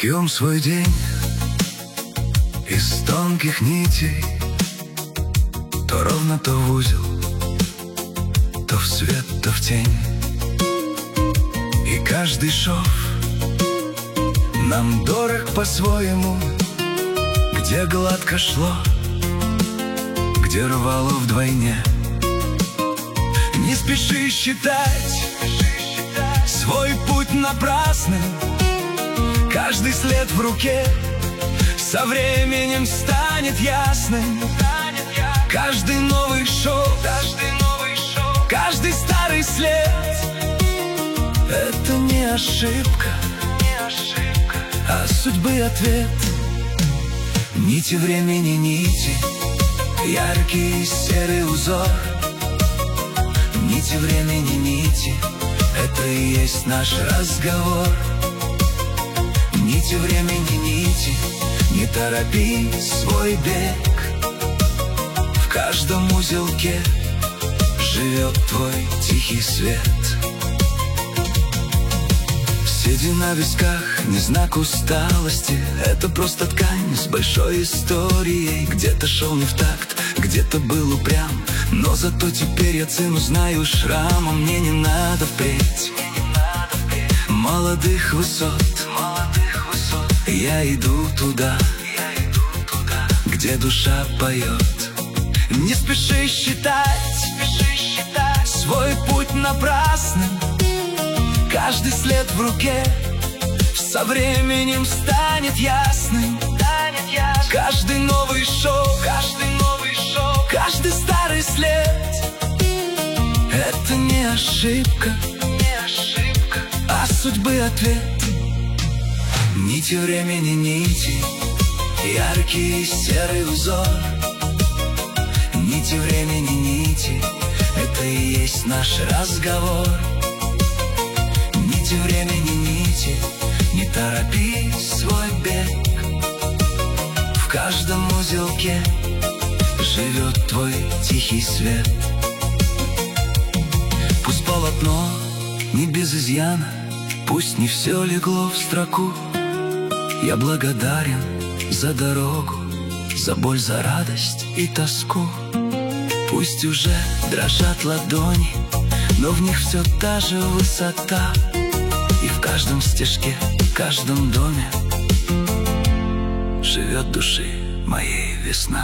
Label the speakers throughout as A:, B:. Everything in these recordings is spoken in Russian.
A: Шьем свой день из тонких нитей, то ровно, то в узел, то в свет, то в тень. И каждый шов нам дорог по-своему, где гладко шло, где рвало вдвойне. Не спеши считать свой путь напрасным, каждый след в руке со временем станет ясным. Каждый новый шаг, каждый старый след — это не ошибка, а судьбы ответ. Нити времени, нити, яркий серый узор. Нити времени, нити, это и есть наш разговор. Нити времени, нити, не торопи свой бег. В каждом узелке живет твой тихий свет. Седина на висках, не знак усталости, это просто ткань с большой историей. Где-то шел не в такт, где-то был упрям, но зато теперь я цену знаю шрамом. Мне не надо впредь молодых высот. Я иду туда, где душа поет. Не спеши считать свой путь напрасным, каждый след в руке со временем станет ясным. Каждый новый шаг, каждый старый след — это не ошибка, а судьбы ответ. Нити времени, нити, яркий серый узор. Нити времени, нити, это и есть наш разговор. Нити времени, нити, не торопи свой бег. В каждом узелке живет твой тихий свет. Пусть полотно не без изъяна, пусть не все легло в строку. Я благодарен за дорогу, за боль, за радость и тоску. Пусть уже дрожат ладони, но в них все та же высота. И в каждом стежке, в каждом доме живет души моей весна.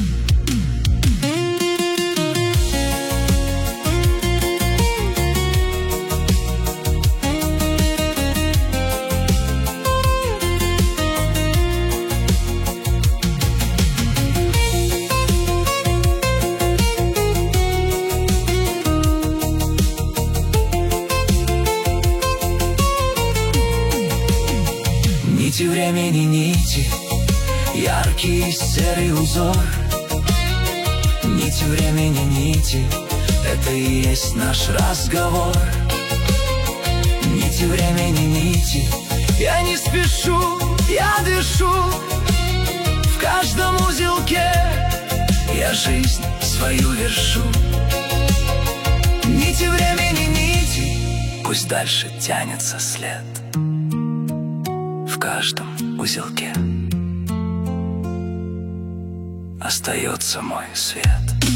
A: Нити времени, нити, яркий серый узор. Нити времени, нити, это и есть наш разговор. Нити времени, нити, я не спешу, я дышу. В каждом узелке я жизнь свою вершу. Нити времени, нити, пусть дальше тянется след. В каждом узелке остается мой свет.